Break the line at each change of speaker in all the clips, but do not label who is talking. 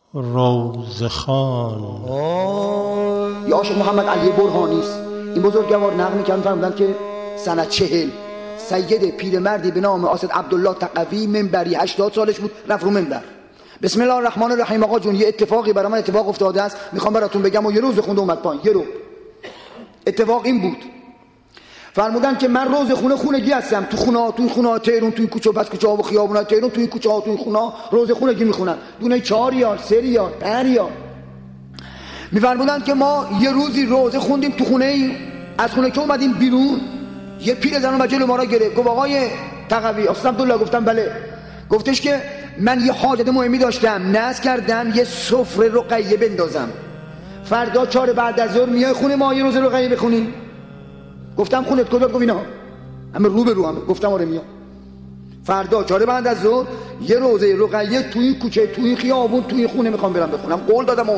روزخان.
یا عاشق محمد علی برهانی است. این بزرگوار نقل می‌کردن فرمودند که سنه 40 سید پیرمردی به نام آسد عبدالله تقوی منبری 80 سالش بود رفت رو منبر. بسم الله الرحمن الرحیم. آقا جون یه اتفاقی برای من اتفاق افتاده است میخوام براتون بگم. و یه روز خونده اومد پایین. یه رو اتفاق این بود، فرمودن که من روز خونگی هستم. تو خونه تهران، تو کوچه و پس کوچه ها و خیابونای تهران، تو کوچه ها، تو خونه روز خونگی میخونن. دونه 4 ریال، 3 ریال، 5 ریال. میفرمودن که ما یه روزی روزه خوندیم تو خونه، از خونه که اومدیم بیرون یه پیرزن اومد جلو ما را گرفت. گفت آقای تقوی، استاد عبدالله. گفتم بله. گفتش که من یه حاجت مهمی داشتم، نذر کردم یه سفره رقیه بندازم، فردا 4 بعد از ظهر میای خونه ما یه روز رقیه بخونیم. گفتم خونت کجا؟ گفت اینا همه رو به رو همه. گفتم آره میام. فردا 4 بعد از ظهر یه روزه رقیه توی کوچه، توی خیابون، توی خونه میخوام برم بخونم. قول دادم و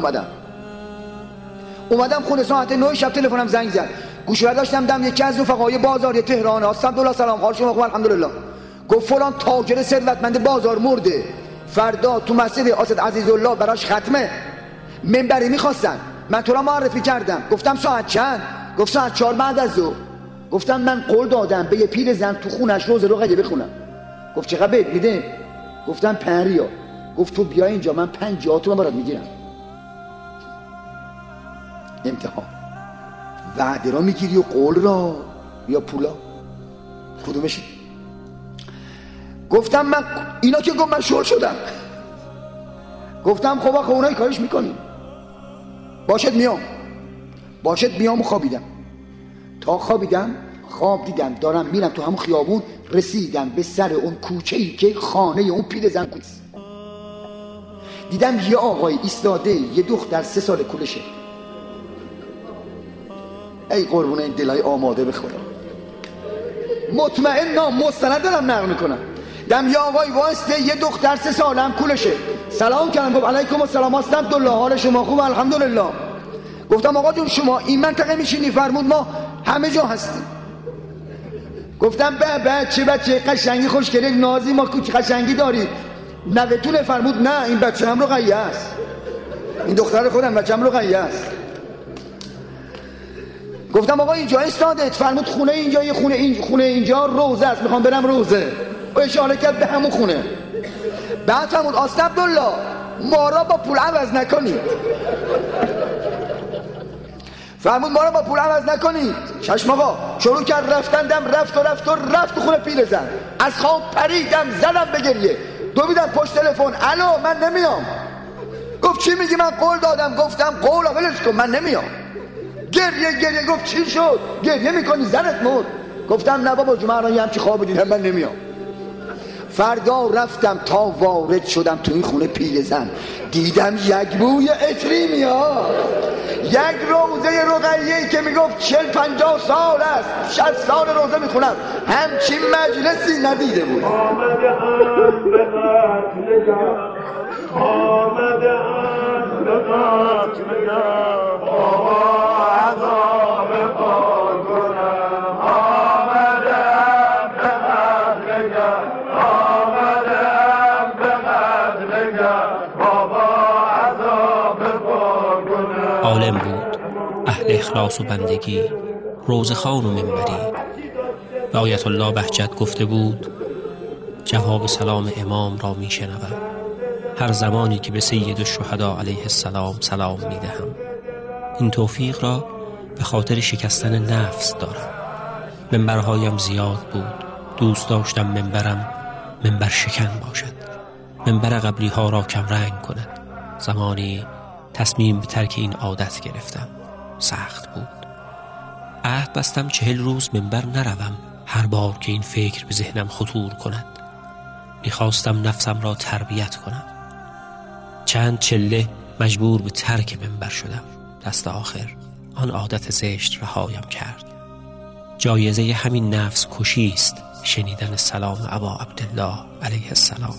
اومدم خونه. ساعت 9 شب تلفنم زنگ زد. گوشی داشتم دم یکی از رفقای بازار تهران. استاد عبدالله سلام، حال شما خوب؟ الحمدلله. گفت فلان تاجر ثروتمند بازار مرده، فردا تو مسجد آسد عزیزالله براش ختمه، منبری میخواستن، من تو را معرفی کردم. گفتم ساعت چند؟ گفت ساعت 4 بعد از ظهر. گفتم من قول دادم به یه پیر زن تو خونش روز رقیه بخونم. گفت چقدر بهت میده؟ گفتم 5 ریال. گفت تو بیا اینجا من 50 تومن برات میگیرم. امتحان وعده را میگیری و قول را یا پولا؟ کدومشی؟ گفتم من اینا که گفت من شغل شدم. گفتم خب آخه اونایی کارش میکنیم. باشد میام و خوابیدم. تا خوابیدم خواب دیدم دارم میرم تو همون خیابون، رسیدم به سر اون کوچه‌ای که خانه اون پیرزن است. دیدم یه آقای ایستاده، یه دختر 3 سال کولشه. ای قربون این دلای آماده بخورم، مطمئن مستند دارم نقل میکنم. دم یه آقای واسطه، یه دختر 3 سالم کولشه. سلام کردم. گفت علیکم السلام استاد عبدالله، حال شما خوب؟ الحمدلله. گفتم آقا جون شما این منطقه میشینی؟ فرمود ما همه جا هستیم. گفتم به چه بچه قشنگی خوشگله نازی، ما کوچ قشنگی دارید نوتونه؟ فرمود نه این بچه هم رقیه است، این دختر خودم بچه هم رقیه است. گفتم آقا اینجا استادت؟ فرمود خونه اینجا، یه خونه اینجا روزه است، میخوام برم روزه. و اشاره کرد به همون خونه. بعد فرمود استاد عبدالله ما را با پول عوض نکنید. فرمود ما را با پول عوض نکنید. چشم آقا. شروع کرد رفتندم، رفت تو خونه پیرزن. از خواب پریدم، زدم به گریه، دویدم پشت تلفن. الو من نمیام. گفت چی میگی؟ من قول دادم. گفتم قول ولش کن من نمیام. گریه. گفت چی شد؟ گریه میکنی؟ زنت مرد. گفتم نه بابا جون من همچی خواب دیدم من نمیام. فردا رفتم تا وارد شدم تو این خونه پیرزن، دیدم یک بوی عطری میاد، یک روزه رقیه‌ای که میگفت 40-50 سال است، 60 سال روزه میخونم، همچین مجلسی ندیده بود.
عالم بود، اهل اخلاص و بندگی، روزخوان و منبری. و آیت الله بهجت گفته بود جواب سلام امام را می شنوم هر زمانی که به سید الشهدا علیه السلام سلام می دهم. این توفیق را به خاطر شکستن نفس دارم. منبرهایم زیاد بود، دوست داشتم منبرم منبر شکن باشد، منبر قبلی ها را کم رنگ کند. زمانی تصمیم به ترک این عادت گرفتم. سخت بود. عهد بستم 40 روز منبر نروم هر بار که این فکر به ذهنم خطور کند. میخواستم نفسم را تربیت کنم. چند چله مجبور به ترک منبر شدم. دست آخر آن عادت زشت رهایم کرد. جایزه همین نفس کشی است شنیدن سلام ابا عبدالله علیه السلام.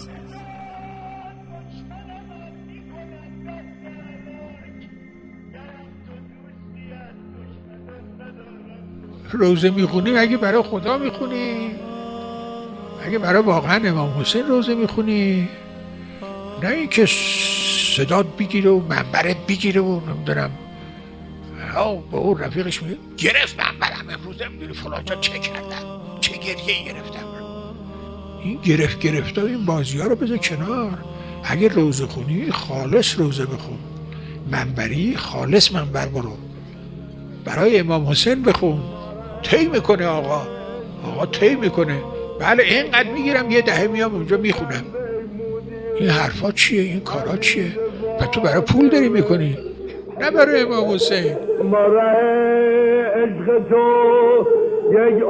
روزه میخونی اگه برای خدا میخونی، اگه برای واقعا امام حسین روزه میخونی، نه اینکه صدات بگیره و منبرت بگیره و نمیدونم به اون رفیقش میگه گرفت منبرم امروز نمیدونی فلان جا چه کردم، چه گریه‌ای گرفتم. این گرفت و این بازی ها رو بذار کنار. اگه روزه خونی خالص روزه بخون، منبری خالص منبر برو، برای امام حسین بخون. طی میکنه آقا طی میکنه. بله اینقدر میگیرم یه دهه میام اونجا میخونم. این حرفا چیه؟ این کارا چیه؟ و تو برای پول داری میکنی، نه برای امام حسین.
مرا عشق تو یک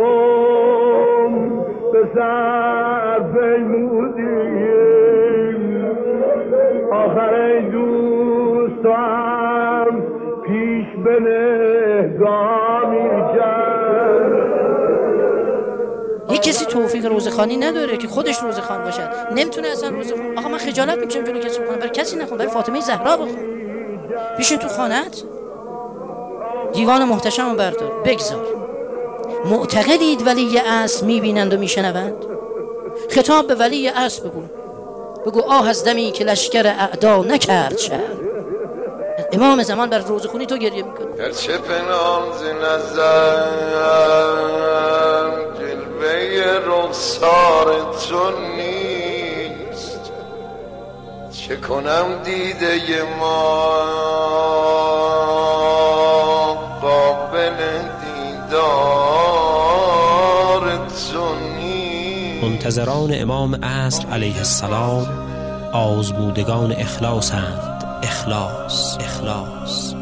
به سر پیمودیم، آخر دوست هم پیش به نگامی کرد.
یک کسی توفیق روزخوانی نداره که خودش روزخوان باشد، نمیتونه اصلا روزخوان. آقا من خجالت میکشم جلوی کسی بخونم، برای کسی نخون، برای فاطمه زهرا بخون. بیشین تو خانه‌ات دیوان محتشم بردار بگذار. معتقدید ولی اصل میبینند و میشنوند؟ خطاب به ولی اصل بگو آه از دمی که لشکر اعدا نکرد شهر. امام زمان بر روزخونی تو گریه میکنه.
گرچه پنهان ز نظر جلوه رخسار تو نیست، چه کنم دیده ما قابل دیدار تو نیست.
منتظران امام عصر علیه السلام آزمودگان اخلاصند. اخلاص